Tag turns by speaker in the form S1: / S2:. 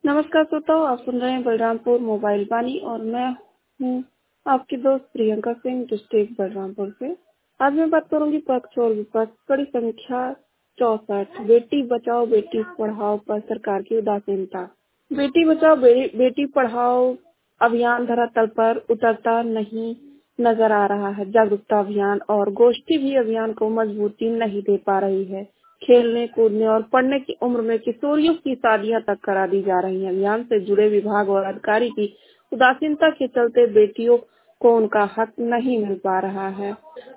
S1: नमस्कार श्रोताओ, आप सुन रहे हैं बलरामपुर मोबाइल वाणी और मैं हूँ आपकी दोस्त प्रियंका सिंह डिस्ट्रिक्ट बलरामपुर से। आज मैं बात करूंगी पक्ष और विपक्ष। कड़ी संख्या 64 बेटी बचाओ बेटी पढ़ाओ पर सरकार की उदासीनता। बेटी बचाओ बेटी पढ़ाओ अभियान धरातल पर उतरता नहीं नजर आ रहा है। जागरूकता अभियान और गोष्ठी भी अभियान को मजबूती नहीं दे पा रही है। खेलने कूदने और पढ़ने की उम्र में किशोरियों की शादियां तक करा दी जा रही हैं। अभियान से जुड़े विभाग और अधिकारी की उदासीनता के चलते बेटियों को उनका हक नहीं मिल पा रहा है।